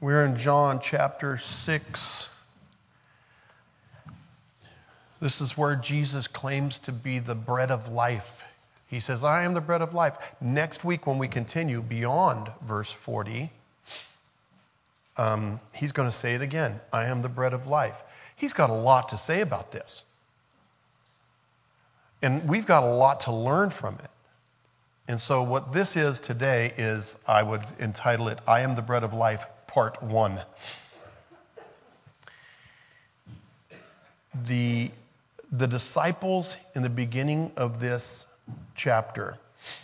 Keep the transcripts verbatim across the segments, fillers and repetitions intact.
We're in John chapter six. This is where Jesus claims to be the bread of life. He says, I am the bread of life. Next week when we continue beyond verse forty, um, he's going to say it again. I am the bread of life. He's got a lot to say about this. And we've got a lot to learn from it. And so what this is today is, I would entitle it, I am the bread of life, part one. The, the disciples in the beginning of this chapter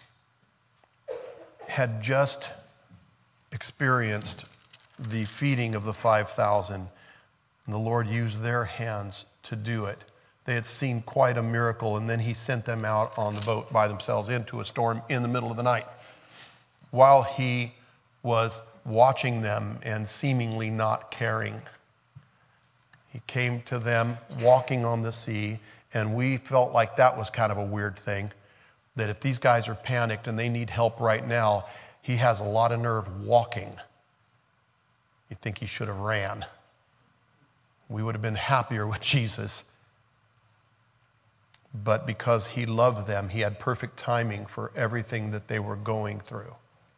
had just experienced the feeding of the five thousand, and the Lord used their hands to do it. They had seen quite a miracle, and then he sent them out on the boat by themselves into a storm in the middle of the night while he was watching them and seemingly not caring. He came to them walking on the sea, and we felt like that was kind of a weird thing, that if these guys are panicked and they need help right now, he has a lot of nerve walking. You'd think he should have ran. We would have been happier with Jesus. But because he loved them, he had perfect timing for everything that they were going through.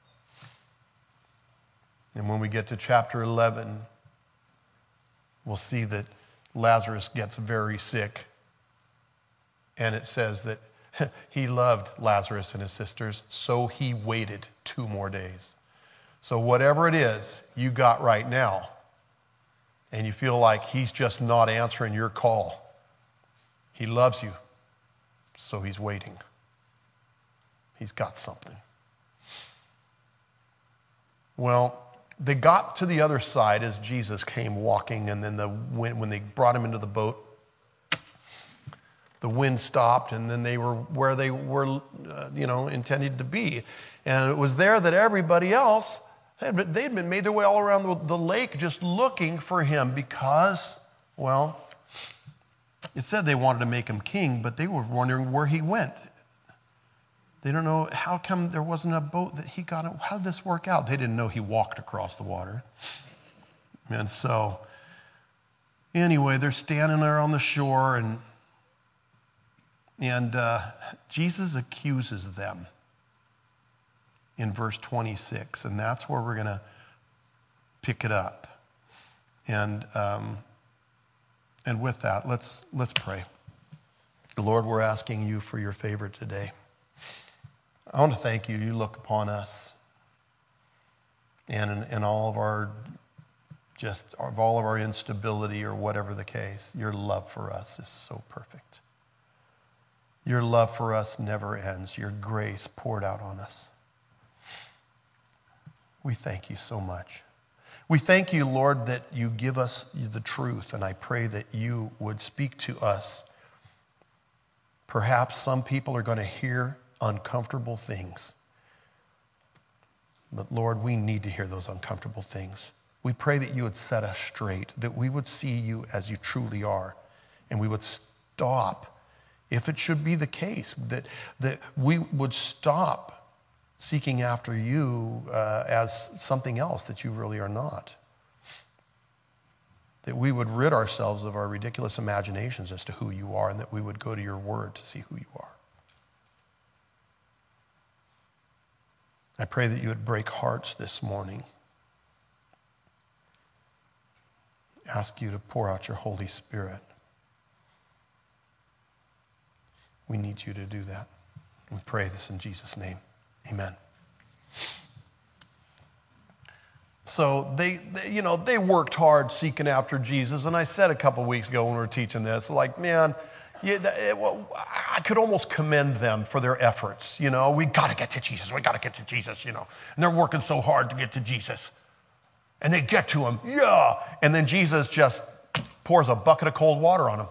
And when we get to chapter eleven, we'll see that Lazarus gets very sick. And it says that he loved Lazarus and his sisters, so he waited two more days. So whatever it is you got right now, and you feel like he's just not answering your call, he loves you, so he's waiting. He's got something. Well, they got to the other side as Jesus came walking, and then the wind, when they brought him into the boat, the wind stopped, and then they were where they were, uh, you know, intended to be. And it was there that everybody else, had been, they'd been made their way all around the, the lake just looking for him because, well, it said they wanted to make him king, but they were wondering where he went. They don't know, how come there wasn't a boat that he got in? How did this work out? They didn't know he walked across the water. And so, anyway, they're standing there on the shore, and, and uh, Jesus accuses them in verse twenty-six, and that's where we're going to pick it up. And um, and with that, let's let's pray. Lord, we're asking you for your favor today. I want to thank you. You look upon us, and in, in all of our, just of all of our instability or whatever the case, your love for us is so perfect. Your love for us never ends. Your grace poured out on us. We thank you so much. We thank you, Lord, that you give us the truth, and I pray that you would speak to us. Perhaps some people are going to hear uncomfortable things. But Lord, we need to hear those uncomfortable things. We pray that you would set us straight, that we would see you as you truly are, and we would stop, if it should be the case, that, that we would stop seeking after you uh, as something else that you really are not. That we would rid ourselves of our ridiculous imaginations as to who you are, and that we would go to your word to see who you are. I pray that you would break hearts this morning. Ask you to pour out your Holy Spirit. We need you to do that. We pray this in Jesus' name. Amen. So they, they, you know, they worked hard seeking after Jesus. And I said a couple weeks ago when we were teaching this, like, man, yeah, it, well, I could almost commend them for their efforts. You know, we got to get to Jesus. We got to get to Jesus, you know. And they're working so hard to get to Jesus. And they get to him, yeah. And then Jesus just pours a bucket of cold water on them.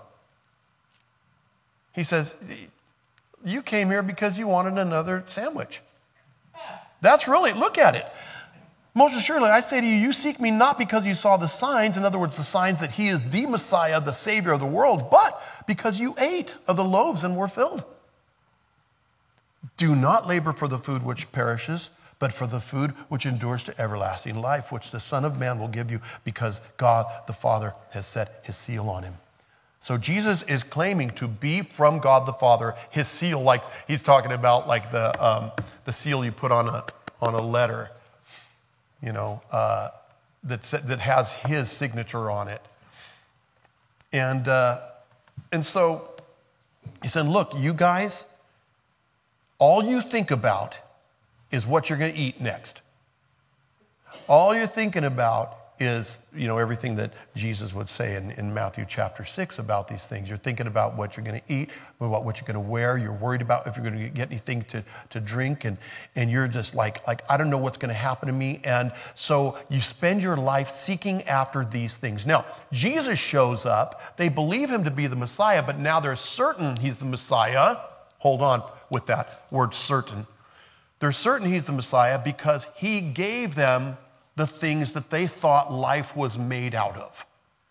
He says, you came here because you wanted another sandwich. That's really, look at it. Most assuredly, I say to you, you seek me not because you saw the signs, in other words, the signs that he is the Messiah, the Savior of the world, but because you ate of the loaves and were filled. Do not labor for the food which perishes, but for the food which endures to everlasting life, which the Son of Man will give you, because God the Father has set his seal on him. So Jesus is claiming to be from God the Father, his seal, like he's talking about like the um, the seal you put on a on a letter, you know, uh, that that has his signature on it. And uh, and so he said, look, you guys, all you think about is what you're going to eat next. All you're thinking about is, you know, everything that Jesus would say in, in Matthew chapter six about these things. You're thinking about what you're going to eat, about what you're going to wear. You're worried about if you're going to get anything to, to drink. And, and you're just like, like, I don't know what's going to happen to me. And so you spend your life seeking after these things. Now, Jesus shows up. They believe him to be the Messiah, but now they're certain he's the Messiah. Hold on with that word certain. They're certain he's the Messiah because he gave them the things that they thought life was made out of.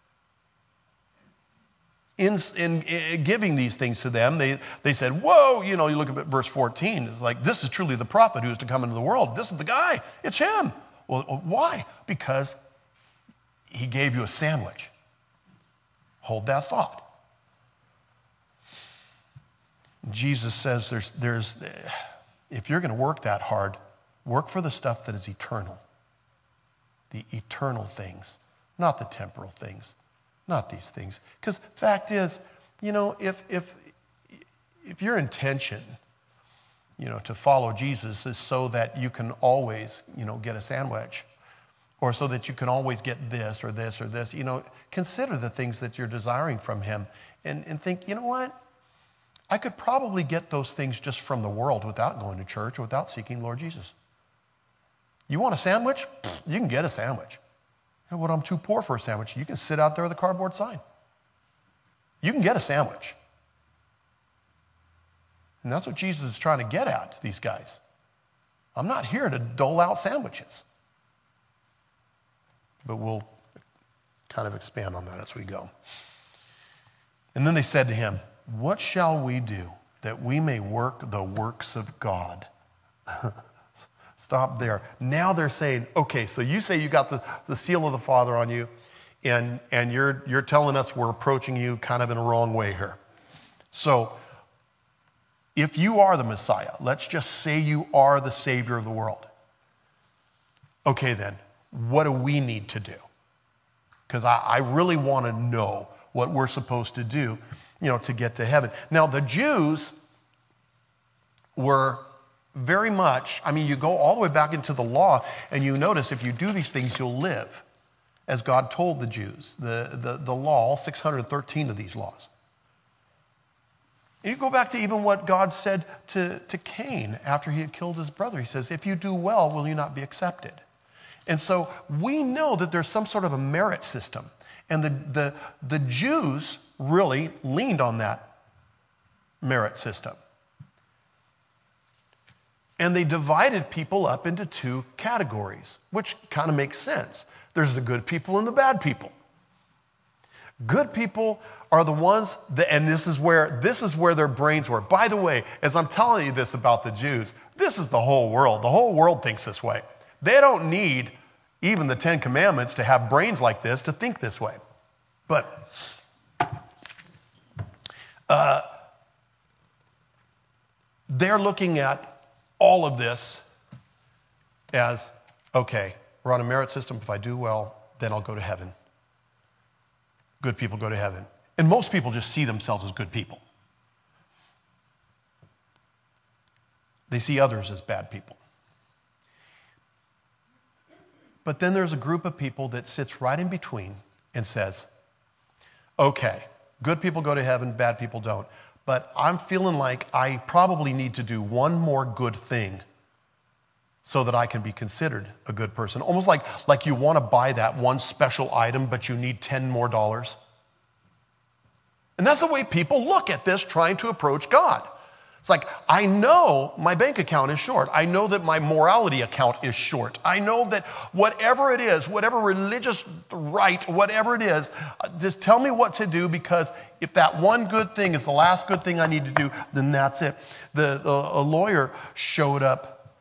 In, in, in giving these things to them, they, they said, whoa, you know, you look at verse fourteen, it's like, this is truly the prophet who is to come into the world. This is the guy, it's him. Well, why? Because he gave you a sandwich. Hold that thought. Jesus says there's, there's, if you're going to work that hard, work for the stuff that is eternal. The eternal things, not the temporal things, not these things. Because fact is, you know, if if if your intention, you know, to follow Jesus is so that you can always, you know, get a sandwich, or so that you can always get this or this or this, you know, consider the things that you're desiring from him and, and think, you know what? I could probably get those things just from the world without going to church or without seeking Lord Jesus. You want a sandwich? You can get a sandwich. You know what, I'm too poor for a sandwich. You can sit out there with a cardboard sign. You can get a sandwich. And that's what Jesus is trying to get at, these guys. I'm not here to dole out sandwiches. But we'll kind of expand on that as we go. And then they said to him, what shall we do that we may work the works of God? Stop there. Now they're saying, okay, so you say you got the, the seal of the Father on you, and, and you're, you're telling us we're approaching you kind of in a wrong way here. So if you are the Messiah, let's just say you are the Savior of the world. Okay then, what do we need to do? Because I, I really want to know what we're supposed to do, you know, to get to heaven. Now the Jews were very much, I mean, you go all the way back into the law, and you notice if you do these things, you'll live, as God told the Jews, the, the, the law, all six hundred thirteen of these laws. And you go back to even what God said to, to Cain after he had killed his brother. He says, if you do well, will you not be accepted? And so we know that there's some sort of a merit system. And the, the, the Jews really leaned on that merit system. And they divided people up into two categories, which kind of makes sense. There's the good people and the bad people. Good people are the ones that, and this is where this is where their brains were. By the way, as I'm telling you this about the Jews, this is the whole world. The whole world thinks this way. They don't need even the Ten Commandments to have brains like this to think this way. But uh, they're looking at all of this as, okay, we're on a merit system. If I do well, then I'll go to heaven. Good people go to heaven. And most people just see themselves as good people. They see others as bad people. But then there's a group of people that sits right in between and says, okay, good people go to heaven, bad people don't. But I'm feeling like I probably need to do one more good thing so that I can be considered a good person. Almost like, like you want to buy that one special item, but you need ten more dollars. And that's the way people look at this, trying to approach God. It's like, I know my bank account is short. I know that my morality account is short. I know that whatever it is, whatever religious right, whatever it is, just tell me what to do, because if that one good thing is the last good thing I need to do, then that's it. The, the a lawyer showed up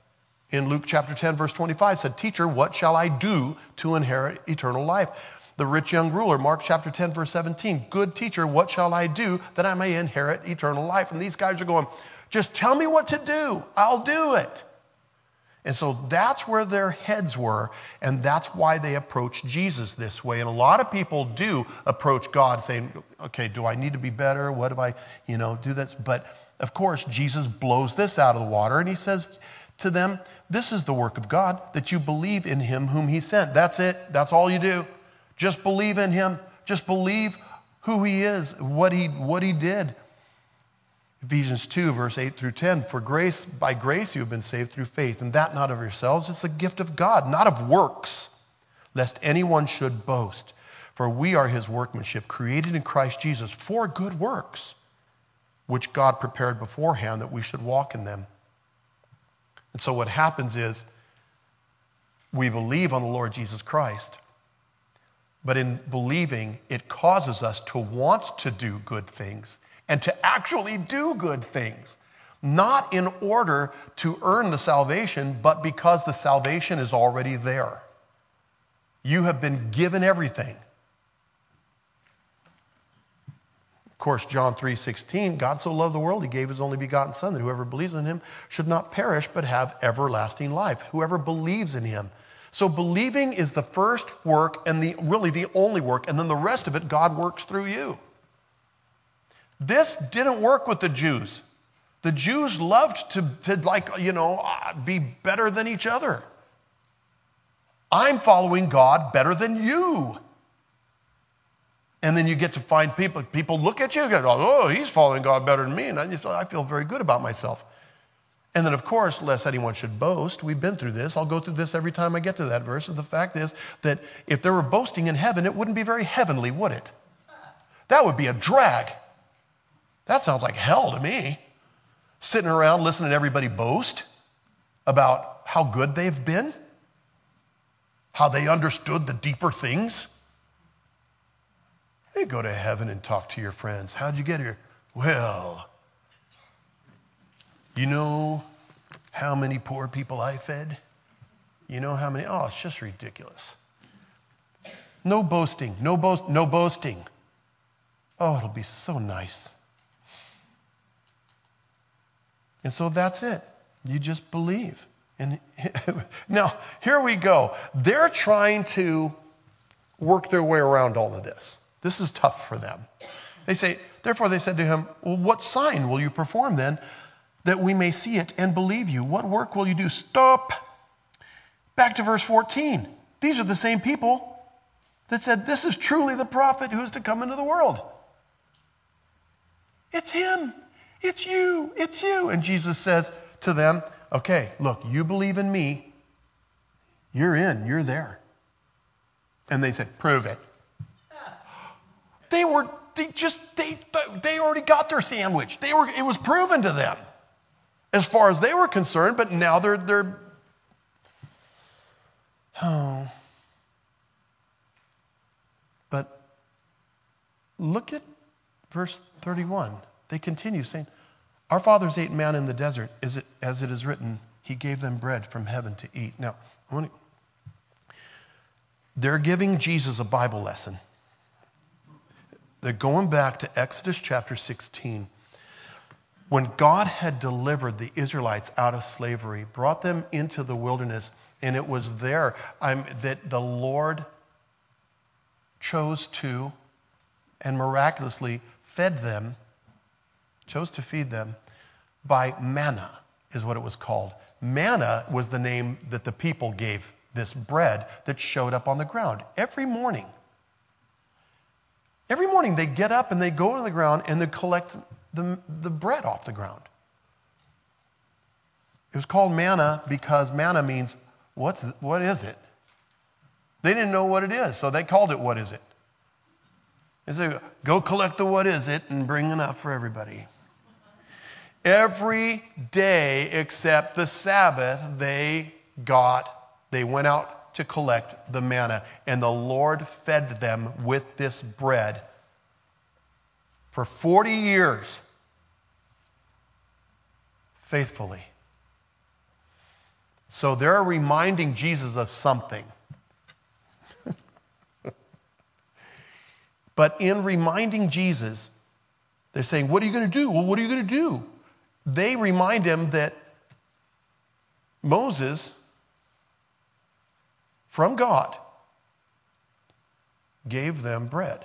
in Luke chapter ten, verse twenty-five said, "Teacher, what shall I do to inherit eternal life?" The rich young ruler, Mark chapter ten, verse seventeen, "Good teacher, what shall I do that I may inherit eternal life?" And these guys are going, just tell me what to do. I'll do it. And so that's where their heads were, and that's why they approached Jesus this way. And a lot of people do approach God saying, okay, do I need to be better? What do I, you know, do this? But of course, Jesus blows this out of the water, and he says to them, this is the work of God, that you believe in him whom he sent. That's it. That's all you do. Just believe in him. Just believe who he is, what he, what he did. Ephesians two, verse eight through ten, "For grace, by grace you have been saved through faith, and that not of yourselves, it's a gift of God, not of works, lest anyone should boast. For we are his workmanship, created in Christ Jesus for good works, which God prepared beforehand that we should walk in them." And so what happens is we believe on the Lord Jesus Christ, but in believing, it causes us to want to do good things and to actually do good things, not in order to earn the salvation, but because the salvation is already there. You have been given everything. Of course, John three sixteen, "God so loved the world, he gave his only begotten Son, that whoever believes in him should not perish, but have everlasting life." Whoever believes in him. So believing is the first work and the really the only work, and then the rest of it, God works through you. This didn't work with the Jews. The Jews loved to, to like, you know, be better than each other. I'm following God better than you. And then you get to find people, people look at you and go, oh, he's following God better than me. And I, just, I feel very good about myself. And then, of course, lest anyone should boast, we've been through this. I'll go through this every time I get to that verse. And the fact is that if there were boasting in heaven, it wouldn't be very heavenly, would it? That would be a drag. That sounds like hell to me. Sitting around listening to everybody boast about how good they've been, how they understood the deeper things. You go to heaven and talk to your friends. How'd you get here? Well, you know how many poor people I fed? You know how many? Oh, it's just ridiculous. No boasting, no boast, no boasting. Oh, it'll be so nice. And so that's it. You just believe. And now, here we go. They're trying to work their way around all of this. This is tough for them. They say, therefore they said to him, well, what sign will you perform then that we may see it and believe you? What work will you do? Stop. Back to verse fourteen. These are the same people that said, this is truly the prophet who is to come into the world. It's him. It's you, it's you. And Jesus says to them, okay, look, you believe in me, you're in, you're there. And they said, prove it. They were, they just, they, they already got their sandwich. They were, it was proven to them as far as they were concerned, but now they're, they're, oh. But look at verse thirty-one. They continue saying, our fathers ate manna in the desert, as it, as it is written, he gave them bread from heaven to eat. Now, I want to, they're giving Jesus a Bible lesson. They're going back to Exodus chapter sixteen. When God had delivered the Israelites out of slavery, brought them into the wilderness, and it was there um, that the Lord chose to and miraculously fed them, chose to feed them by manna, is what it was called. Manna was the name that the people gave this bread that showed up on the ground every morning. Every morning they get up and they go to the ground and they collect the, the bread off the ground. It was called manna because manna means, what's, what is it? They didn't know what it is, so they called it, what is it? They said, go collect the what is it and bring enough for everybody. Every day except the Sabbath, they got, they went out to collect the manna, and the Lord fed them with this bread for forty years, faithfully. So they're reminding Jesus of something. But in reminding Jesus, they're saying, what are you going to do? Well, what are you going to do? They remind him that Moses, from God, gave them bread.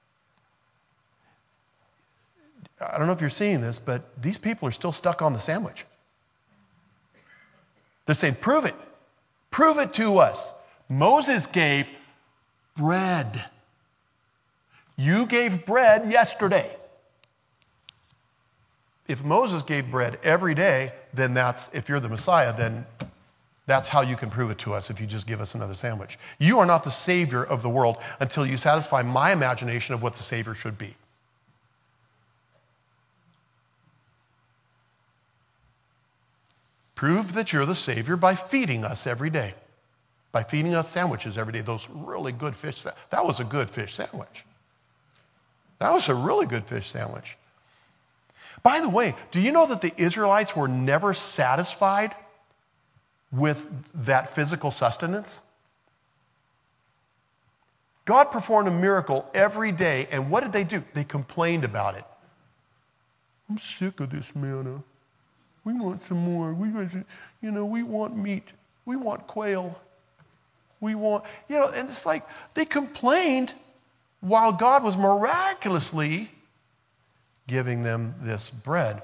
I don't know if you're seeing this, but these people are still stuck on the sandwich. They're saying, prove it. Prove it to us. Moses gave bread. You gave bread yesterday. If Moses gave bread every day, then that's, if you're the Messiah, then that's how you can prove it to us if you just give us another sandwich. You are not the Savior of the world until you satisfy my imagination of what the Savior should be. Prove that you're the Savior by feeding us every day, by feeding us sandwiches every day, those really good fish. That was a good fish sandwich. That was a really good fish sandwich. By the way, do you know that the Israelites were never satisfied with that physical sustenance? God performed a miracle every day, and what did they do? They complained about it. I'm sick of this manna. We want some more. We want, you know, we want meat. We want quail. We want, you know, and it's like they complained while God was miraculously giving them this bread.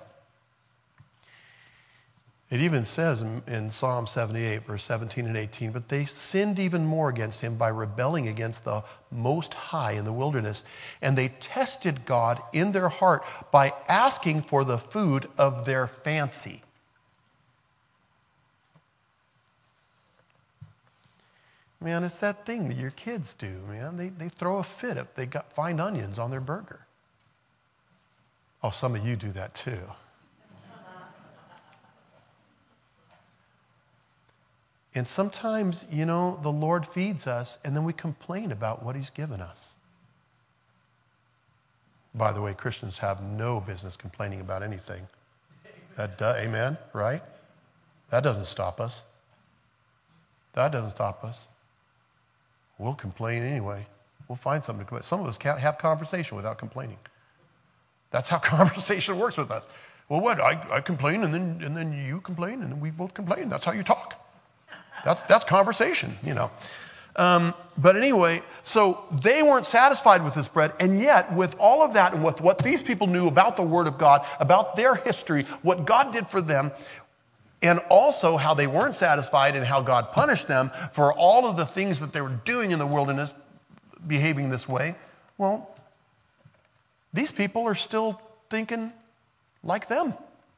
It even says in, in Psalm seventy-eight, verse seventeen and eighteen, but they sinned even more against him by rebelling against the Most High in the wilderness, and they tested God in their heart by asking for the food of their fancy. Man, it's that thing that your kids do, man. They, they throw a fit if they got find onions on their burger. Oh, some of you do that too. And sometimes, you know, the Lord feeds us and then we complain about what he's given us. By the way, Christians have no business complaining about anything. That do, amen, right? That doesn't stop us. That doesn't stop us. We'll complain anyway. We'll find something to complain. Some of us can't have conversation without complaining. That's how conversation works with us. Well, what? I, I complain and then and then you complain and then we both complain. That's how you talk. That's that's conversation, you know. Um, but anyway, so they weren't satisfied with this bread, and yet with all of that and with what these people knew about the Word of God, about their history, what God did for them, and also how they weren't satisfied and how God punished them for all of the things that they were doing in the wilderness, behaving this way, well, these people are still thinking like them.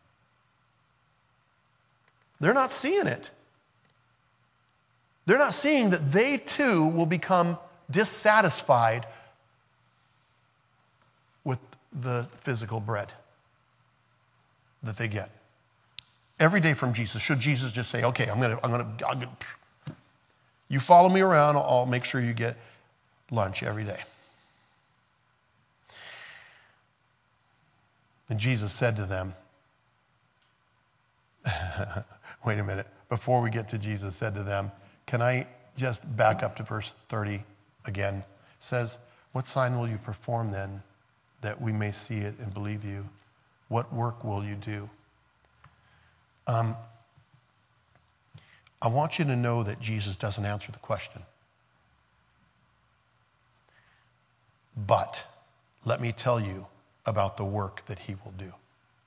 They're not seeing it. They're not seeing that they too will become dissatisfied with the physical bread that they get every day from Jesus. Should Jesus just say, okay, I'm going to, I'm going to, I'm going to, you follow me around, I'll make sure you get lunch every day. And Jesus said to them, wait a minute, before we get to Jesus said to them, can I just back up to verse thirty again? It says, what sign will you perform then that we may see it and believe you? What work will you do? Um, I want you to know that Jesus doesn't answer the question. But let me tell you about the work that he will do.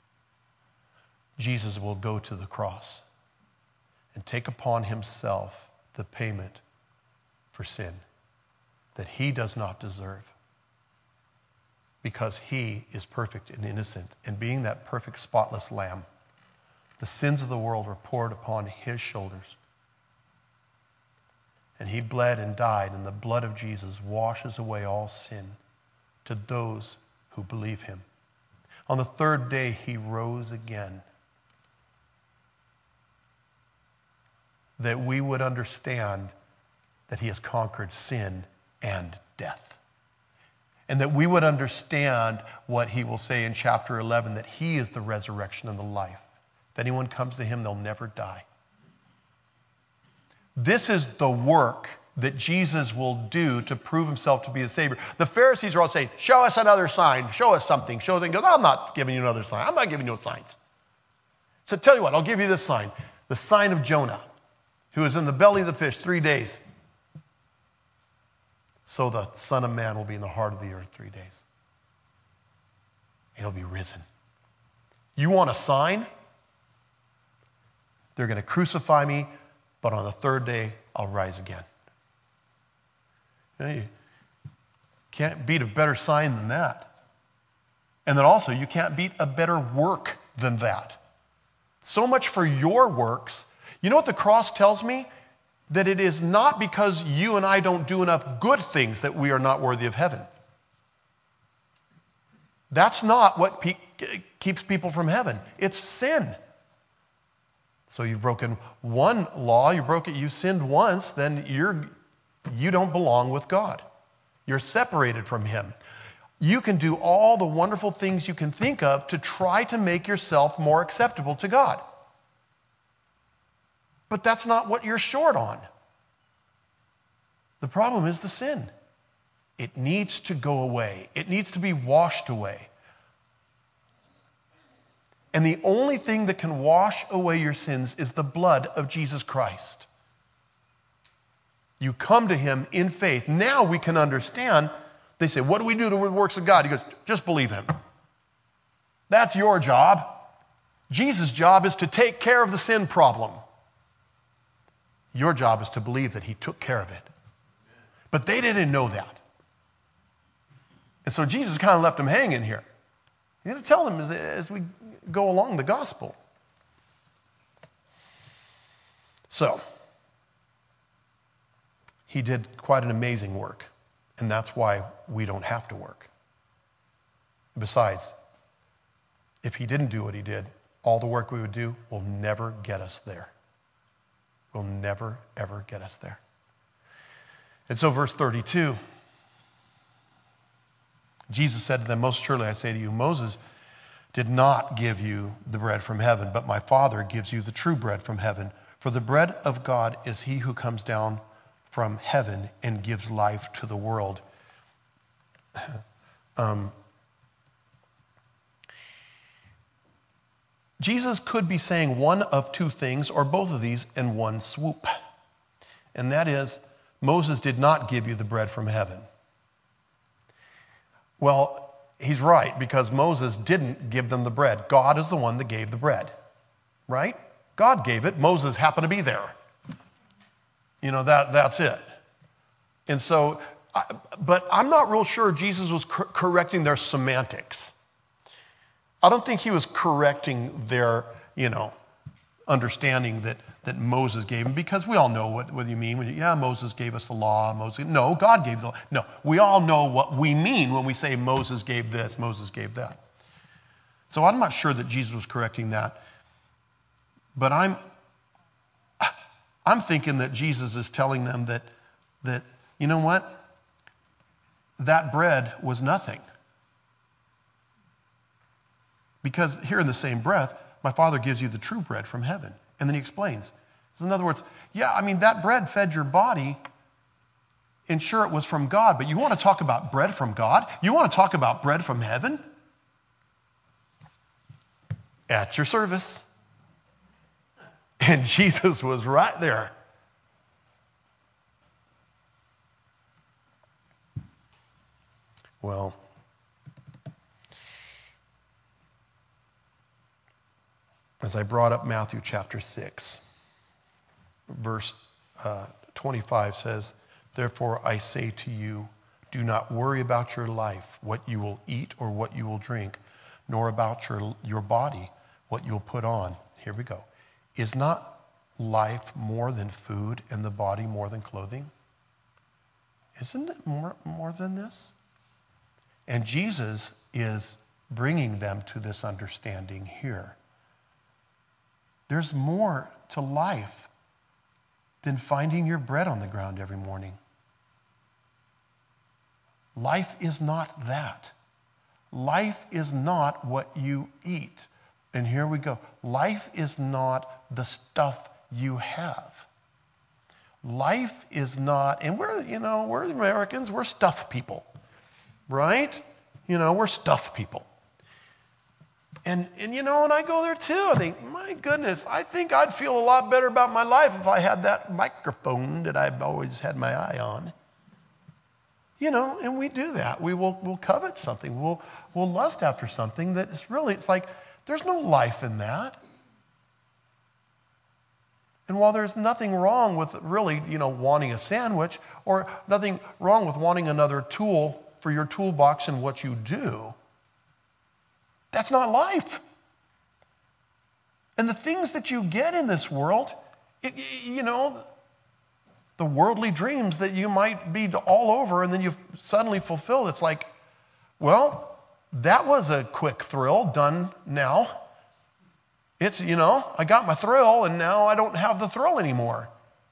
Jesus will go to the cross and take upon himself the payment for sin that he does not deserve, because he is perfect and innocent. And being that perfect, spotless lamb, the sins of the world were poured upon his shoulders. And he bled and died, and the blood of Jesus washes away all sin to those who believe him. On the third day, he rose again, that we would understand that he has conquered sin and death. And that we would understand what he will say in chapter eleven, that he is the resurrection and the life. If anyone comes to him, they'll never die. This is the work that Jesus will do to prove himself to be the Savior. The Pharisees are all saying, show us another sign, show us something, show us something. He goes, I'm not giving you another sign. I'm not giving you signs. So tell you what, I'll give you this sign, the sign of Jonah, who was in the belly of the fish three days. So the Son of Man will be in the heart of the earth three days. He'll be risen. You want a sign? They're going to crucify me, but on the third day, I'll rise again. You know, you can't beat a better sign than that. And then also, you can't beat a better work than that. So much for your works. You know what the cross tells me? That it is not because you and I don't do enough good things that we are not worthy of heaven. That's not what pe- keeps people from heaven. It's sin. So you've broken one law, you broke it, you sinned once, then you're, you don't belong with God. You're separated from him. You can do all the wonderful things you can think of to try to make yourself more acceptable to God. But that's not what you're short on. The problem is the sin. It needs to go away. It needs to be washed away. And the only thing that can wash away your sins is the blood of Jesus Christ. You come to him in faith. Now we can understand. They say, what do we do to the works of God? He goes, just believe him. That's your job. Jesus' job is to take care of the sin problem. Your job is to believe that he took care of it. But they didn't know that. And so Jesus kind of left them hanging here. You got to tell them as, as we go along the gospel. So, he did quite an amazing work, and that's why we don't have to work. Besides, if he didn't do what he did, all the work we would do will never get us there. Will never, ever get us there. And so verse thirty-two, Jesus said to them, most surely I say to you, Moses did not give you the bread from heaven, but my Father gives you the true bread from heaven. For the bread of God is he who comes down from heaven and gives life to the world. Um, Jesus could be saying one of two things, or both of these in one swoop. And that is, Moses did not give you the bread from heaven. Well, he's right, because Moses didn't give them the bread. God is the one that gave the bread, right? God gave it. Moses happened to be there. You know, that, that's it. And so, I, but I'm not real sure Jesus was cor- correcting their semantics. I don't think he was correcting their, you know, understanding that, that Moses gave them, because we all know what, what you mean when you, yeah, Moses gave us the law. Moses, no, God gave the law. No, we all know what we mean when we say Moses gave this, Moses gave that. So I'm not sure that Jesus was correcting that. But I'm, I'm thinking that Jesus is telling them that, that, you know what? That bread was nothing. Because here in the same breath, my Father gives you the true bread from heaven. And then he explains. So in other words, yeah, I mean, that bread fed your body, and sure, it was from God, but you want to talk about bread from God? You want to talk about bread from heaven? At your service. And Jesus was right there. Well, as I brought up Matthew chapter six, verse uh, twenty-five says, therefore I say to you, do not worry about your life, what you will eat or what you will drink, nor about your, your body, what you'll put on. Here we go. Is not life more than food and the body more than clothing? Isn't it more, more than this? And Jesus is bringing them to this understanding here. There's more to life than finding your bread on the ground every morning. Life is not that. Life is not what you eat. And here we go. Life is not the stuff you have. life is not, and we're, you know, we're Americans, we're stuff people, right? You know, we're stuff people. And, and you know, and I go there too. I think, my goodness, I think I'd feel a lot better about my life if I had that microphone that I've always had my eye on. You know, and we do that. We will we'll covet something. We'll, we'll lust after something that is really, it's like, there's no life in that. And while there's nothing wrong with really, you know, wanting a sandwich, or nothing wrong with wanting another tool for your toolbox in what you do, that's not life. And the things that you get in this world, it, you know, the worldly dreams that you might be all over and then you suddenly fulfill, it's like, well, that was a quick thrill, done now. It's, you know, I got my thrill and now I don't have the thrill anymore.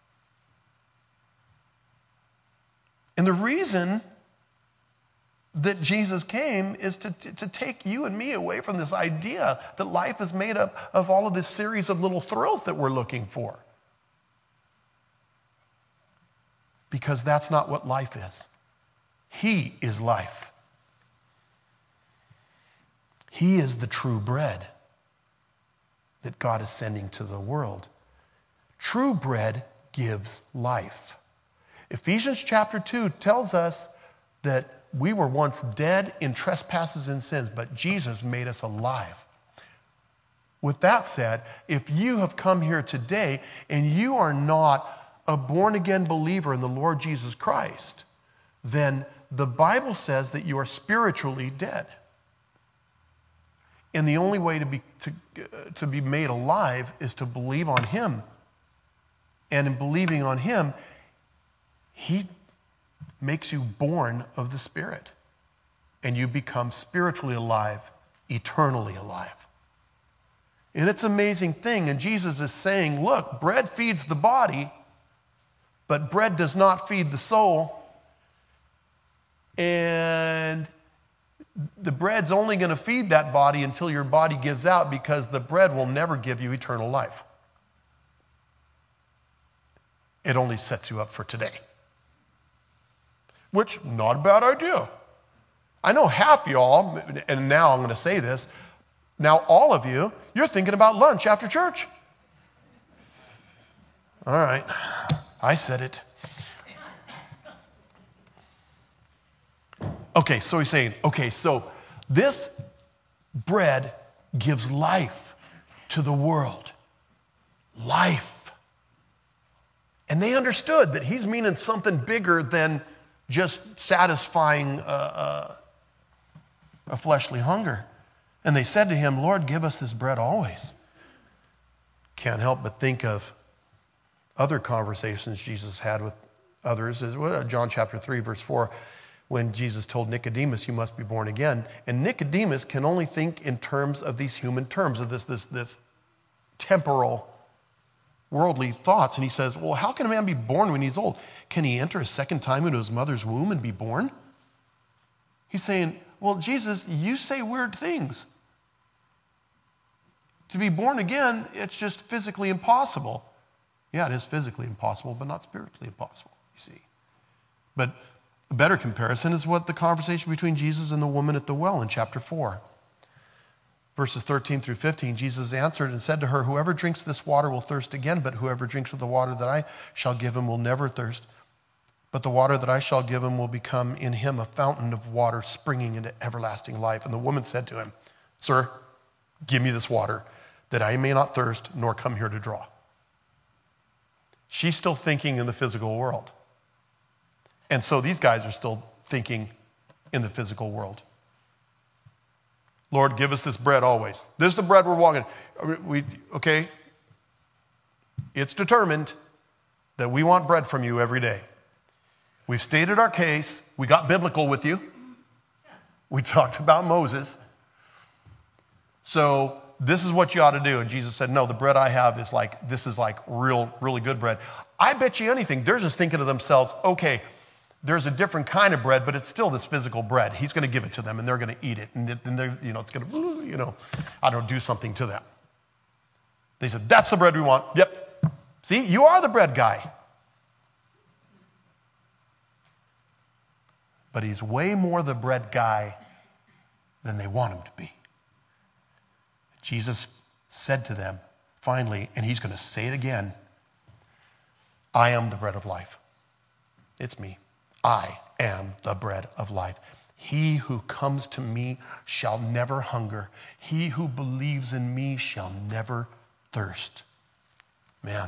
And the reason that Jesus came is to, to, to take you and me away from this idea that life is made up of all of this series of little thrills that we're looking for. Because that's not what life is. He is life. He is the true bread that God is sending to the world. True bread gives life. Ephesians chapter two tells us that we were once dead in trespasses and sins, but Jesus made us alive. With that said, if you have come here today and you are not a born-again believer in the Lord Jesus Christ, then the Bible says that you are spiritually dead. And the only way to be, to, uh, to be made alive is to believe on Him. And in believing on Him, He makes you born of the Spirit. And you become spiritually alive, eternally alive. And it's an amazing thing. And Jesus is saying, look, bread feeds the body, but bread does not feed the soul. And the bread's only going to feed that body until your body gives out, because the bread will never give you eternal life. It only sets you up for today. Which, not a bad idea. I know half y'all, and now I'm going to say this, now all of you, you're thinking about lunch after church. All right, I said it. Okay, so he's saying, okay, so this bread gives life to the world. Life. And they understood that he's meaning something bigger than just satisfying a, a, a fleshly hunger. And they said to him, Lord, give us this bread always. Can't help but think of other conversations Jesus had with others. John chapter three, verse four, when Jesus told Nicodemus, you must be born again. And Nicodemus can only think in terms of these human terms, of this, this, this temporal, worldly thoughts. And he says, well, how can a man be born when he's old? Can he enter a second time into his mother's womb and be born? He's saying, well, Jesus, you say weird things. To be born again, it's just physically impossible. Yeah, it is physically impossible, but not spiritually impossible, you see. But a better comparison is what the conversation between Jesus and the woman at the well in chapter four. Verses thirteen through fifteen, Jesus answered and said to her, whoever drinks this water will thirst again, but whoever drinks of the water that I shall give him will never thirst. But the water that I shall give him will become in him a fountain of water springing into everlasting life. And the woman said to him, sir, give me this water that I may not thirst nor come here to draw. She's still thinking in the physical world. And so these guys are still thinking in the physical world. Lord, give us this bread always. This is the bread we're walking. We, okay, it's determined that we want bread from you every day. We've stated our case. We got biblical with you. We talked about Moses. So this is what you ought to do. And Jesus said, no, the bread I have is like, this is like real, really good bread. I bet you anything, they're just thinking to themselves, okay, there's a different kind of bread, but it's still this physical bread. He's going to give it to them, and they're going to eat it, and they're, you know, it's going to, you know, I don't know, do something to them. They said, that's the bread we want. Yep. See, you are the bread guy. but he's way more the bread guy than they want him to be. Jesus said to them, finally, and he's going to say it again, I am the bread of life. It's me. I am the bread of life. He who comes to me shall never hunger. He who believes in me shall never thirst. Man,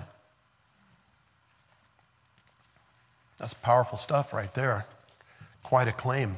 that's powerful stuff right there. Quite a claim.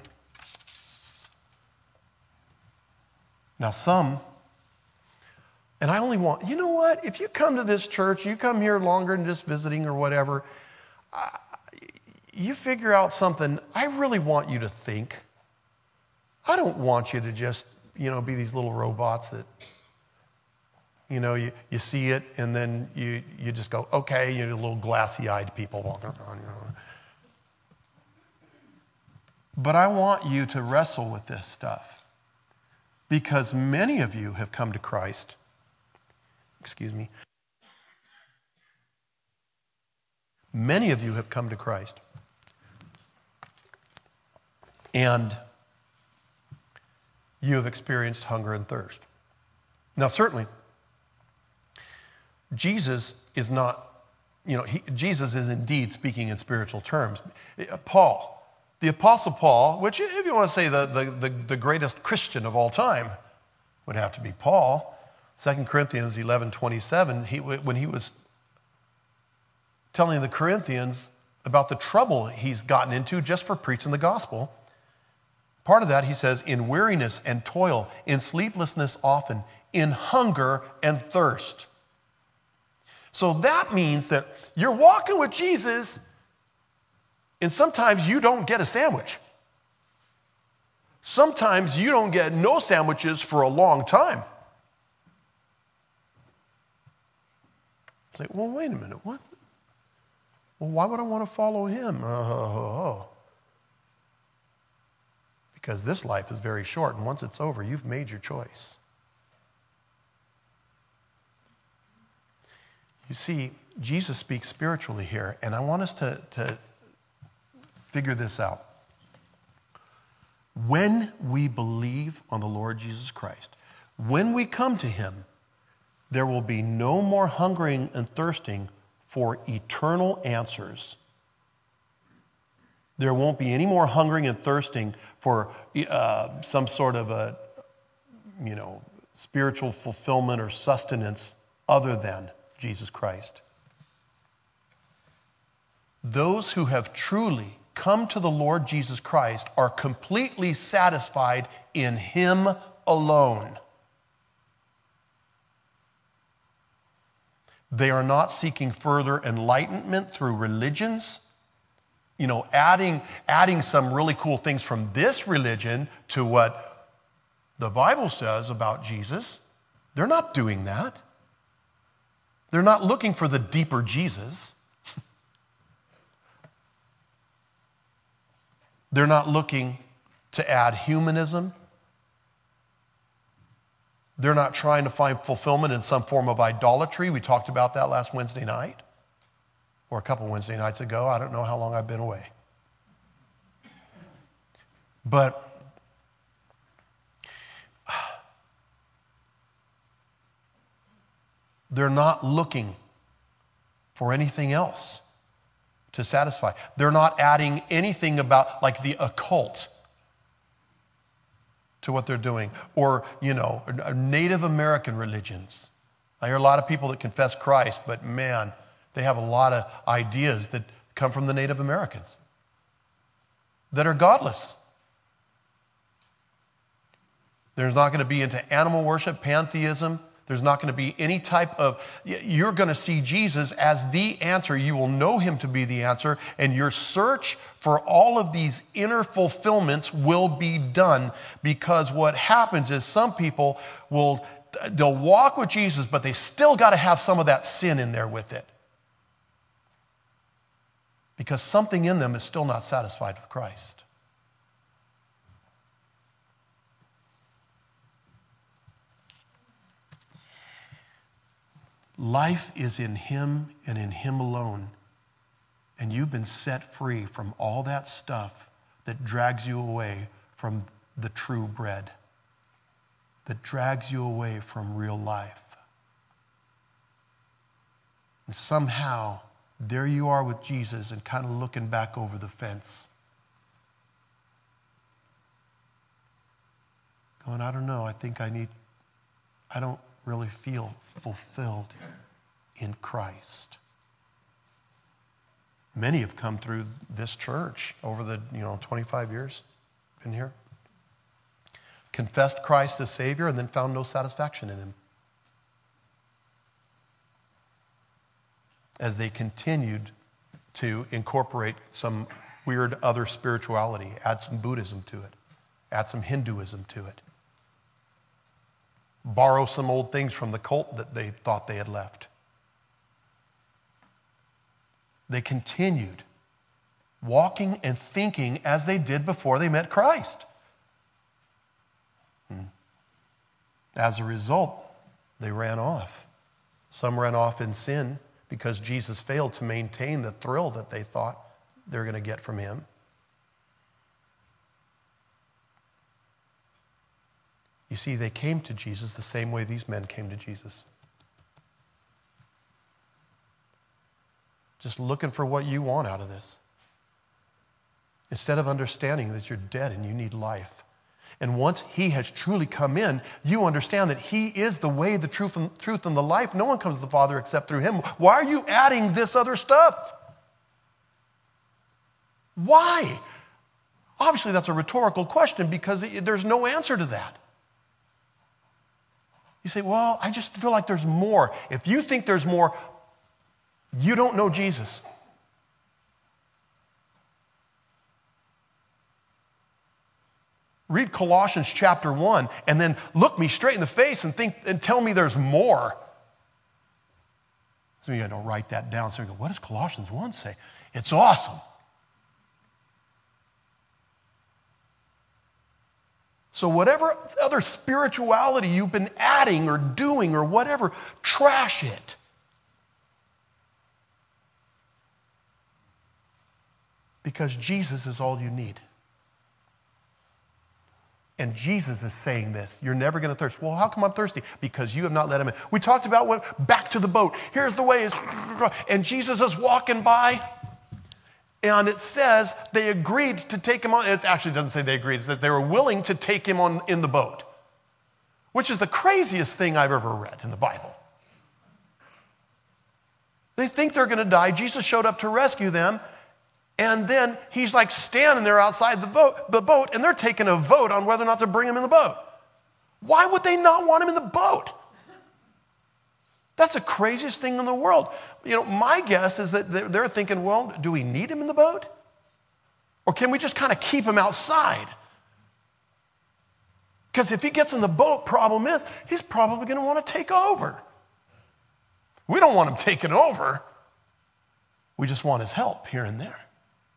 Now some, and I only want, you know what? If you come to this church, you come here longer than just visiting or whatever, I, you figure out something, I really want you to think. I don't want you to just, you know, be these little robots that, you know, you, you see it and then you, you just go, okay, you're little glassy-eyed people walking around, you know. But I want you to wrestle with this stuff because many of you have come to Christ. Excuse me. Many of you have come to Christ. And you have experienced hunger and thirst. Now, certainly, Jesus is not, you know, he, Jesus is indeed speaking in spiritual terms. Paul, the Apostle Paul, which if you want to say the, the, the, the greatest Christian of all time, would have to be Paul. Second Corinthians eleven twenty-seven, he, when he was telling the Corinthians about the trouble he's gotten into just for preaching the gospel, part of that, he says, in weariness and toil, in sleeplessness often, in hunger and thirst. So that means that you're walking with Jesus, and sometimes you don't get a sandwich. Sometimes you don't get no sandwiches for a long time. It's like, well, wait a minute, what? Well, why would I want to follow him? Oh, oh, oh. Because this life is very short, and once it's over, you've made your choice. You see, Jesus speaks spiritually here, and I want us to, to figure this out. When we believe on the Lord Jesus Christ, when we come to him, there will be no more hungering and thirsting for eternal answers. There won't be any more hungering and thirsting for uh, some sort of a, you know, spiritual fulfillment or sustenance other than Jesus Christ. Those who have truly come to the Lord Jesus Christ are completely satisfied in him alone. They are not seeking further enlightenment through religions, you know, adding, adding some really cool things from this religion to what the Bible says about Jesus. They're not doing that. They're not looking for the deeper Jesus. They're not looking to add humanism. They're not trying to find fulfillment in some form of idolatry. We talked about that last Wednesday night, or a couple Wednesday nights ago. I don't know how long I've been away. But they're not looking for anything else to satisfy. They're not adding anything about like the occult to what they're doing, or, you know, Native American religions. I hear a lot of people that confess Christ, but man, they have a lot of ideas that come from the Native Americans that are godless. There's not going to be into animal worship, pantheism. There's not going to be any type of, you're going to see Jesus as the answer. You will know him to be the answer, and your search for all of these inner fulfillments will be done, because what happens is some people will, they'll walk with Jesus, but they still got to have some of that sin in there with it, because something in them is still not satisfied with Christ. Life is in him and in him alone. And you've been set free from all that stuff that drags you away from the true bread, that drags you away from real life. And somehow, there you are with Jesus and kind of looking back over the fence. Going, I don't know, I think I need, I don't really feel fulfilled in Christ. Many have come through this church over the, you know, twenty-five years been here. Confessed Christ as Savior and then found no satisfaction in him. As they continued to incorporate some weird other spirituality, add some Buddhism to it, add some Hinduism to it, borrow some old things from the cult that they thought they had left. They continued walking and thinking as they did before they met Christ. As a result, they ran off. Some ran off in sin because Jesus failed to maintain the thrill that they thought they were going to get from him. You see, they came to Jesus the same way these men came to Jesus. Just looking for what you want out of this. Instead of understanding that you're dead and you need life. And once he has truly come in, you understand that he is the way, the truth, and, truth, and the life. No one comes to the Father except through him. Why are you adding this other stuff? Why? Obviously, that's a rhetorical question because there's no answer to that. You say, well, I just feel like there's more. If you think there's more, you don't know Jesus. Read Colossians chapter one and then look me straight in the face and think and tell me there's more. Some of you don't write that down. So you go, what does Colossians one say? It's awesome. So whatever other spirituality you've been adding or doing or whatever, trash it. Because Jesus is all you need. And Jesus is saying this. You're never going to thirst. Well, how come I'm thirsty? Because you have not let him in. We talked about what, back to the boat. Here's the way. And Jesus is walking by. And it says they agreed to take him on. It actually doesn't say they agreed. It says they were willing to take him on in the boat. Which is the craziest thing I've ever read in the Bible. They think they're going to die. Jesus showed up to rescue them. And then he's like standing there outside the boat, the boat, and they're taking a vote on whether or not to bring him in the boat. Why would they not want him in the boat? That's the craziest thing in the world. You know, my guess is that they're thinking, well, do we need him in the boat? Or can we just kind of keep him outside? Because if he gets in the boat, problem is, he's probably going to want to take over. We don't want him taking over. We just want his help here and there.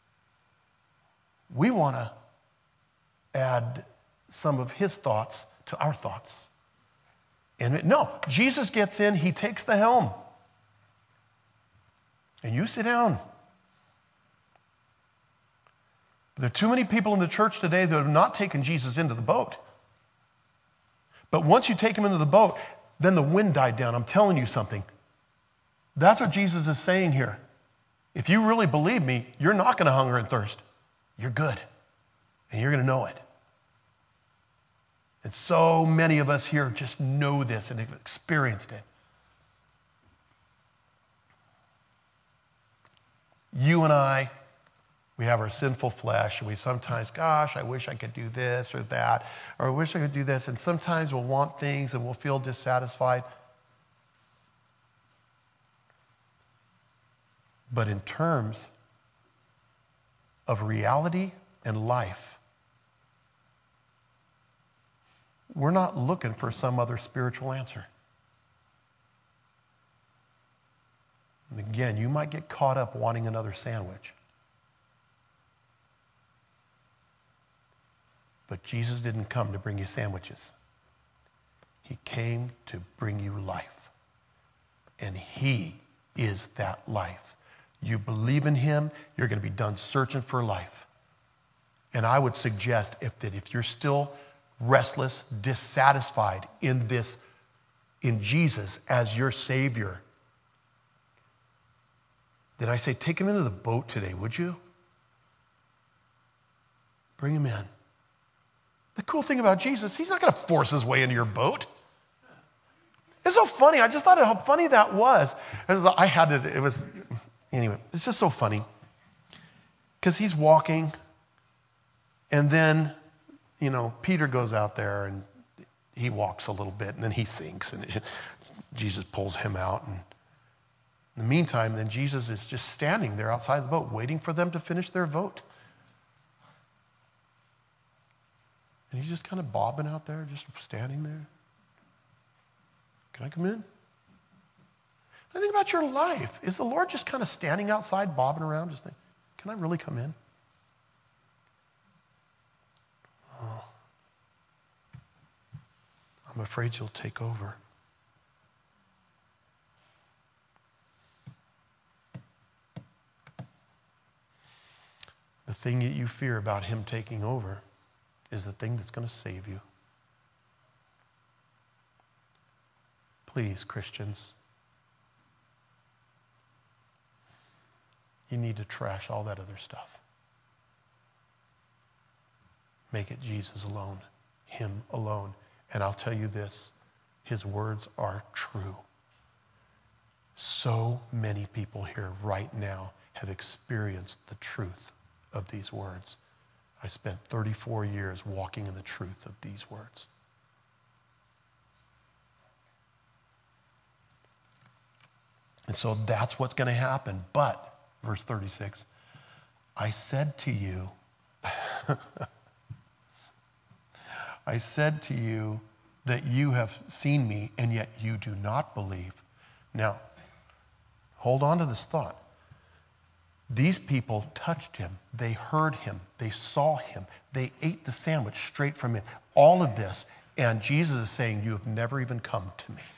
We want to add some of his thoughts to our thoughts. And it, no, Jesus gets in, he takes the helm. And you sit down. There are too many people in the church today that have not taken Jesus into the boat. But once you take him into the boat, then the wind died down. I'm telling you something. That's what Jesus is saying here. If you really believe me, you're not going to hunger and thirst. You're good. And you're going to know it. And so many of us here just know this and have experienced it. You and I, we have our sinful flesh, and we sometimes, gosh, I wish I could do this or that, or I wish I could do this. And sometimes we'll want things and we'll feel dissatisfied. But in terms of reality and life, we're not looking for some other spiritual answer. And again, you might get caught up wanting another sandwich. But Jesus didn't come to bring you sandwiches. He came to bring you life. And he is that life. You believe in him, you're going to be done searching for life. And I would suggest if, that if you're still restless, dissatisfied in this, in Jesus as your Savior, then I say, take him into the boat today, would you? Bring him in. The cool thing about Jesus, he's not going to force his way into your boat. It's so funny. I just thought of how funny that was. I had to, it was, anyway, it's just so funny. Because he's walking, and then, you know, Peter goes out there and he walks a little bit, and then he sinks, and it, Jesus pulls him out. And in the meantime, then Jesus is just standing there outside the boat, waiting for them to finish their vote. And he's just kind of bobbing out there, just standing there. Can I come in? I think about your life. Is the Lord just kind of standing outside, bobbing around, just thinking, can I really come in? Oh. I'm afraid you'll take over. The thing that you fear about him taking over is the thing that's going to save you. Please, Christians, you need to trash all that other stuff. Make it Jesus alone, him alone. And I'll tell you this, his words are true. So many people here right now have experienced the truth of these words. I spent thirty-four years walking in the truth of these words. And so that's what's going to happen. But, verse thirty-six, I said to you, I said to you that you have seen me, and yet you do not believe. Now, hold on to this thought. These people touched him. They heard him. They saw him. They ate the sandwich straight from him. All of this. And Jesus is saying, you have never even come to me.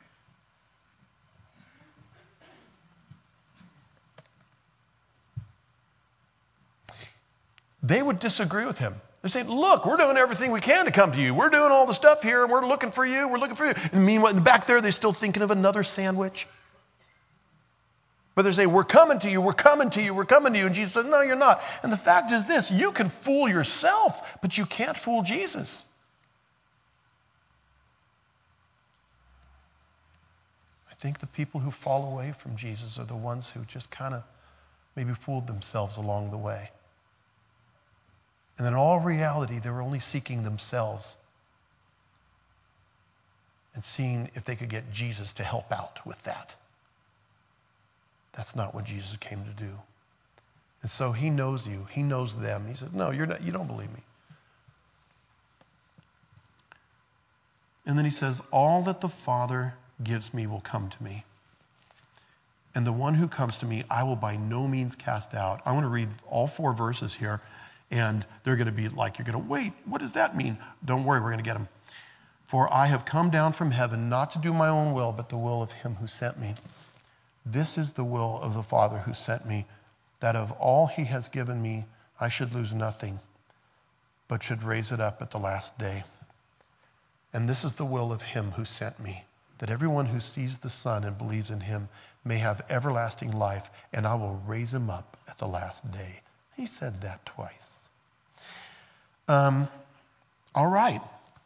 They would disagree with him. They're saying, look, we're doing everything we can to come to you. We're doing all the stuff here, and we're looking for you. We're looking for you. And meanwhile, in the back there, they're still thinking of another sandwich. But they're saying, we're coming to you, we're coming to you, we're coming to you. And Jesus says, no, you're not. And the fact is this, you can fool yourself, but you can't fool Jesus. I think the people who fall away from Jesus are the ones who just kind of maybe fooled themselves along the way. And in all reality, they were only seeking themselves and seeing if they could get Jesus to help out with that. That's not what Jesus came to do. And so he knows you. He knows them. He says, no, you're not, you don't believe me. And then he says, all that the Father gives me will come to me. And the one who comes to me, I will by no means cast out. I want to read all four verses here. And they're going to be like, you're going to wait. What does that mean? Don't worry, we're going to get them. For I have come down from heaven not to do my own will, but the will of him who sent me. This is the will of the Father who sent me, that of all he has given me, I should lose nothing, but should raise it up at the last day. And this is the will of him who sent me, that everyone who sees the Son and believes in him may have everlasting life, and I will raise him up at the last day. He said that twice. Um, all right.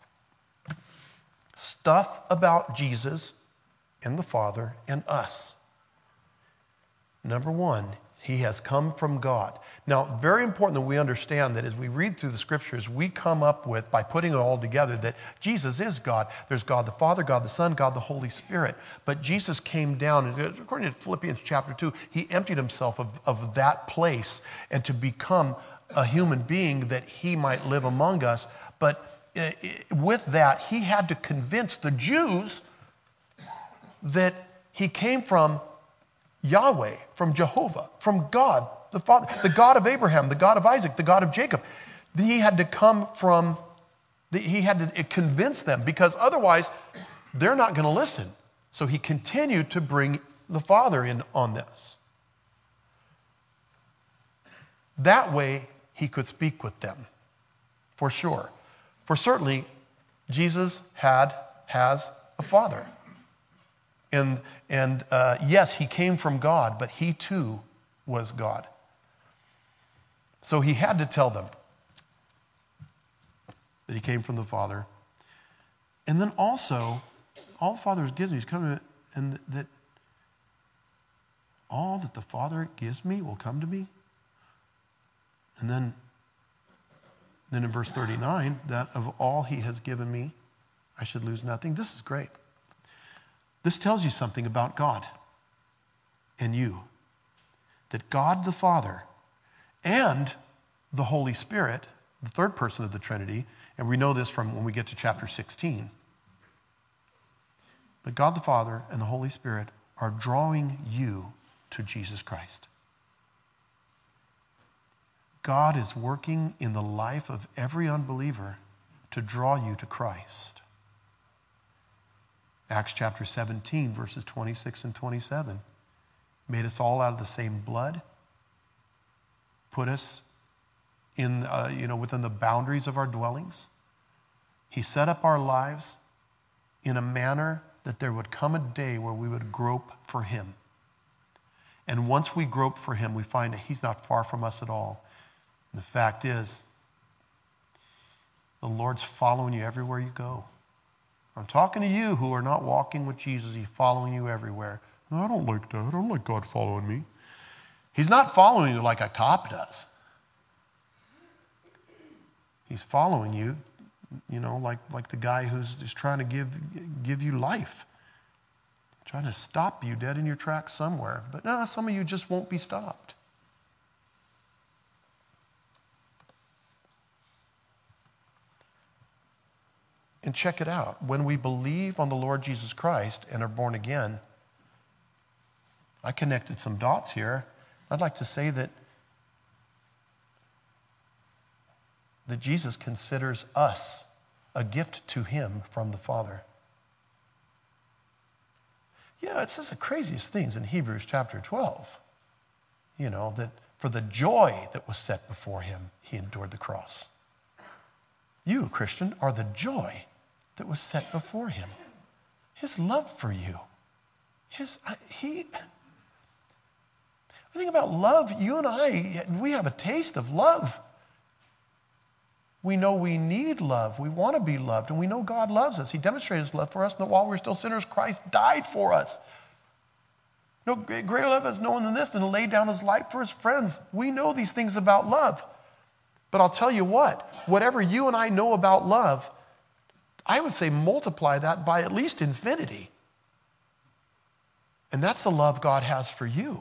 Stuff about Jesus and the Father and us. Number one, he has come from God. Now, very important that we understand that as we read through the scriptures, we come up with, by putting it all together, that Jesus is God. There's God the Father, God the Son, God the Holy Spirit. But Jesus came down, and according to Philippians chapter two, he emptied himself of, of that place and to become a human being that he might live among us. But uh, with that, he had to convince the Jews that he came from Yahweh, from Jehovah, from God, the Father, the God of Abraham, the God of Isaac, the God of Jacob. He had to come from, the, he had to convince them, because otherwise they're not going to listen. So he continued to bring the Father in on this. That way, he could speak with them, for sure. For certainly, Jesus had, has a Father. And, and uh, yes, he came from God, but he too was God. So he had to tell them that he came from the Father. And then also, all the Father gives me is coming, and that all that the Father gives me will come to me. And then, then in verse thirty-nine, that of all he has given me, I should lose nothing. This is great. This tells you something about God and you. That God the Father and the Holy Spirit, the third person of the Trinity, and we know this from when we get to chapter sixteen, but God the Father and the Holy Spirit are drawing you to Jesus Christ. God is working in the life of every unbeliever to draw you to Christ. Acts chapter seventeen, verses twenty-six and twenty-seven. Made us all out of the same blood. Put us in, uh, you know, within the boundaries of our dwellings. He set up our lives in a manner that there would come a day where we would grope for him. And once we grope for him, we find that he's not far from us at all. And the fact is, the Lord's following you everywhere you go. I'm talking to you who are not walking with Jesus. He's following you everywhere. No, I don't like that. I don't like God following me. He's not following you like a cop does. He's following you, you know, like, like the guy who's just trying to give, give you life. Trying to stop you dead in your tracks somewhere. But no, some of you just won't be stopped. And check it out. When we believe on the Lord Jesus Christ and are born again, I connected some dots here. I'd like to say that, that Jesus considers us a gift to him from the Father. Yeah, it says the craziest things in Hebrews chapter twelve. You know, that for the joy that was set before him, he endured the cross. You, Christian, are the joy that was set before him. His love for you. His, he... I think about love. You and I, we have a taste of love. We know we need love. We want to be loved. And we know God loves us. He demonstrated his love for us. And that while we were still sinners, Christ died for us. No greater love has no one than this, than to lay down his life for his friends. We know these things about love. But I'll tell you what, whatever you and I know about love, I would say multiply that by at least infinity. And that's the love God has for you.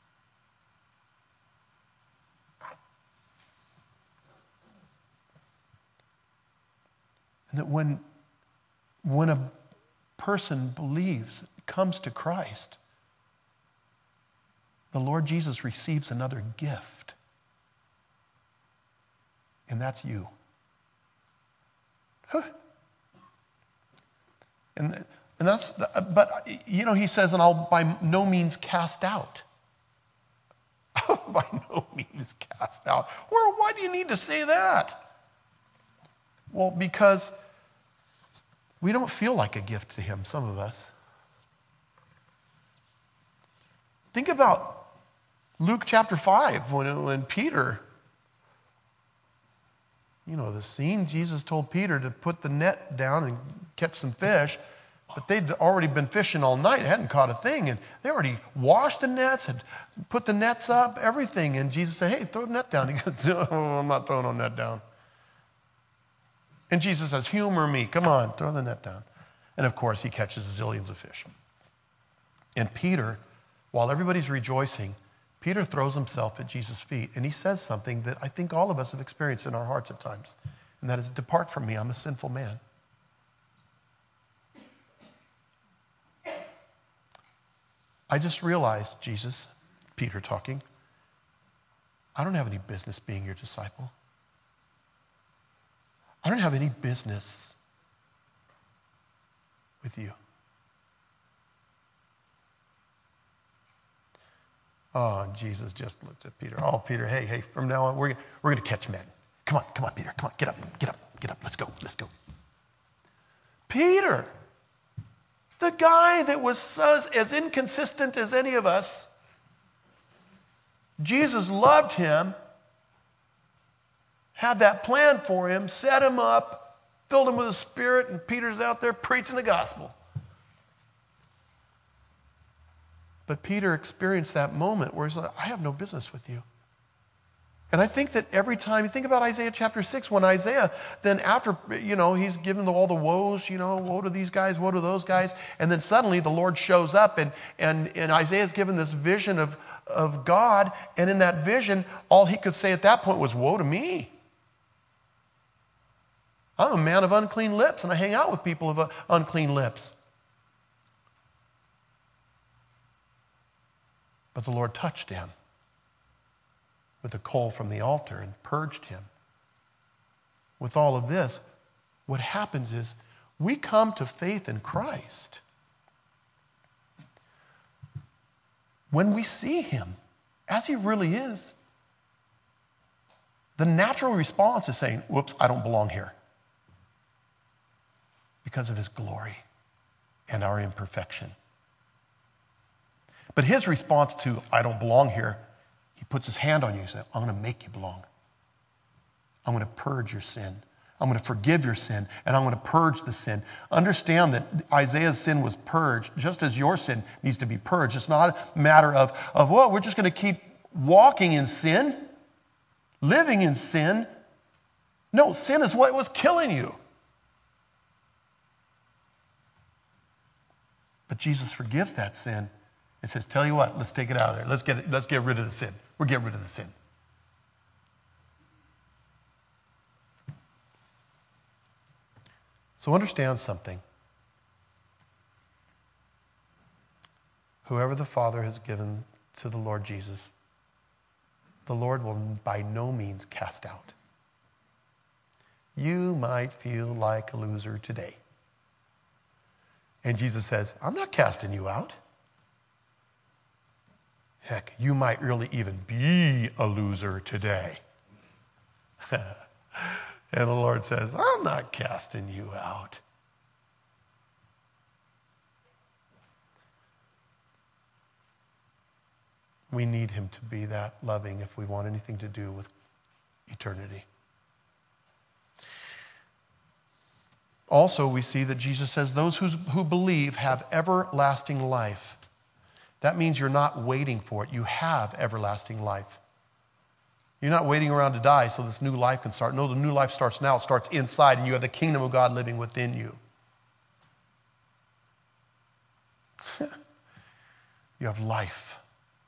And that when, when a person believes, comes to Christ, the Lord Jesus receives another gift. And that's you. Huh. And, and that's, the, but, you know, he says, and I'll by no means cast out. By no means cast out. Well, why do you need to say that? Well, because we don't feel like a gift to him, some of us. Think about Luke chapter five, when, when Peter, you know, the scene, Jesus told Peter to put the net down and catch some fish, but they'd already been fishing all night, hadn't caught a thing, and they already washed the nets, had put the nets up, everything, and Jesus said, hey, throw the net down. He goes, no, I'm not throwing a net down. And Jesus says, humor me, come on, throw the net down. And of course, he catches zillions of fish. And Peter, while everybody's rejoicing, Peter throws himself at Jesus' feet, and he says something that I think all of us have experienced in our hearts at times, and that is, depart from me, I'm a sinful man. I just realized, Jesus, Peter talking, I don't have any business being your disciple. I don't have any business with you. Oh, and Jesus just looked at Peter. Oh, Peter, hey, hey, from now on, we're, we're going to catch men. Come on, come on, Peter. Come on, get up, get up, get up. Let's go, let's go. Peter, the guy that was as, as inconsistent as any of us, Jesus loved him, had that plan for him, set him up, filled him with the Spirit, and Peter's out there preaching the gospel. But Peter experienced that moment where he's like, I have no business with you. And I think that every time, you think about Isaiah chapter six, when Isaiah, then after, you know, he's given all the woes, you know, woe to these guys, woe to those guys, and then suddenly the Lord shows up, and, and, and Isaiah's given this vision of, of God, and in that vision, all he could say at that point was, woe to me. I'm a man of unclean lips, and I hang out with people of uh, unclean lips. But the Lord touched him with a coal from the altar and purged him. With all of this, what happens is we come to faith in Christ when we see him as he really is. The natural response is saying, whoops, I don't belong here, because of his glory and our imperfection. But his response to, I don't belong here, he puts his hand on you and says, I'm going to make you belong. I'm going to purge your sin. I'm going to forgive your sin, and I'm going to purge the sin. Understand that Isaiah's sin was purged, just as your sin needs to be purged. It's not a matter of, of well, we're just going to keep walking in sin, living in sin. No, sin is what was killing you. But Jesus forgives that sin. It says, tell you what, let's take it out of there. Let's get it, let's get rid of the sin. We'll get rid of the sin. So understand something. Whoever the Father has given to the Lord Jesus, the Lord will by no means cast out. You might feel like a loser today. And Jesus says, I'm not casting you out. Heck, you might really even be a loser today. And the Lord says, I'm not casting you out. We need him to be that loving if we want anything to do with eternity. Also, we see that Jesus says those who, who believe have everlasting life. That means you're not waiting for it. You have everlasting life. You're not waiting around to die so this new life can start. No, the new life starts now. It starts inside, and you have the kingdom of God living within you. You have life.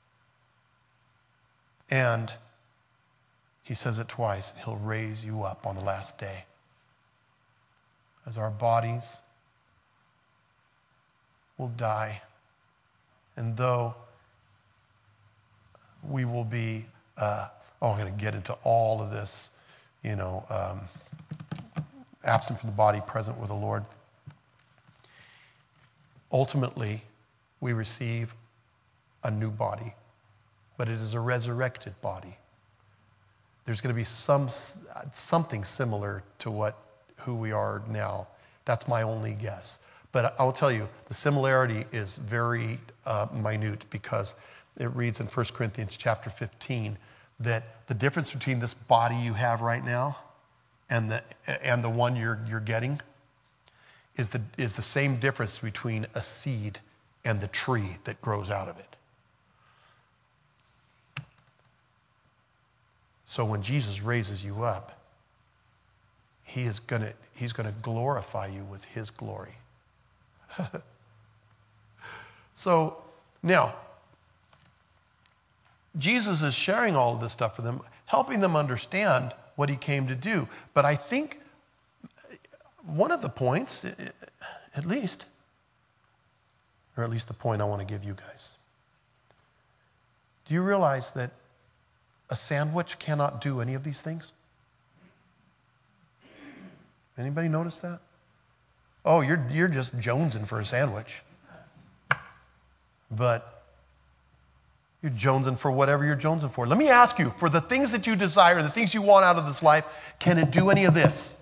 And he says it twice, he'll raise you up on the last day. As our bodies will die, and though we will be, uh, oh, I'm going to get into all of this, you know, um, absent from the body, present with the Lord. Ultimately, we receive a new body, but it is a resurrected body. There's going to be some something similar to what who we are now. That's my only guess. But I'll tell you, the similarity is very uh, minute, because it reads in First Corinthians chapter fifteen that the difference between this body you have right now and the and the one you're you're getting is the is the same difference between a seed and the tree that grows out of it. So when Jesus raises you up, he is gonna he's gonna glorify you with his glory. So now, Jesus is sharing all of this stuff with them, helping them understand what he came to do. But I think one of the points, at least, or at least the point I want to give you guys, do you realize that a sandwich cannot do any of these things? Anybody notice that? Oh, you're, you're just jonesing for a sandwich. But You're jonesing for whatever you're jonesing for. Let me ask you, for the things that you desire, the things you want out of this life, can it do any of this?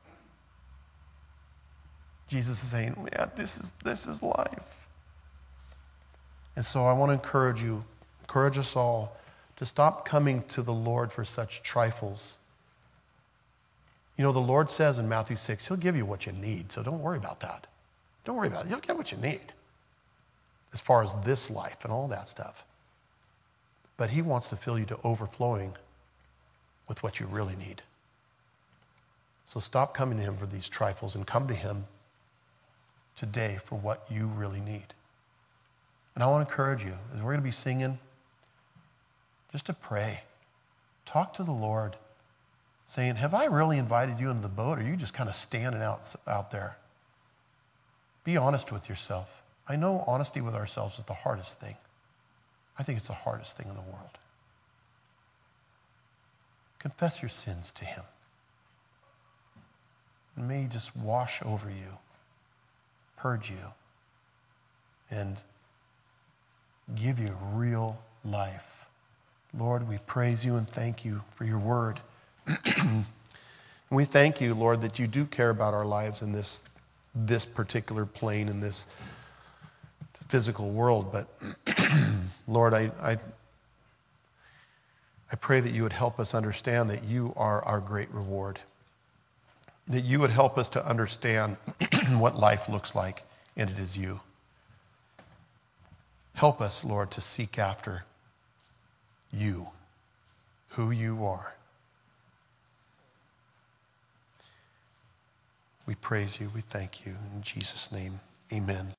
Jesus is saying, yeah, this is, this is life. And so I want to encourage you, encourage us all to stop coming to the Lord for such trifles. You know, the Lord says in Matthew six, he'll give you what you need, so don't worry about that. Don't worry about it. You'll get what you need as far as this life and all that stuff. But he wants to fill you to overflowing with what you really need. So stop coming to him for these trifles and come to him today for what you really need. And I want to encourage you, as we're going to be singing, just to pray. Talk to the Lord, saying, have I really invited you into the boat, or are you just kind of standing out, out there? Be honest with yourself. I know honesty with ourselves is the hardest thing. I think it's the hardest thing in the world. Confess your sins to him. And may he just wash over you, purge you, and give you real life. Lord, we praise you and thank you for your word. And we thank you, Lord, that you do care about our lives in this, this particular plane, in this physical world. But Lord, I, I, I pray that you would help us understand that you are our great reward. That you would help us to understand what life looks like, and it is you. Help us, Lord, to seek after you, who you are. We praise you. We thank you. In Jesus' name, amen.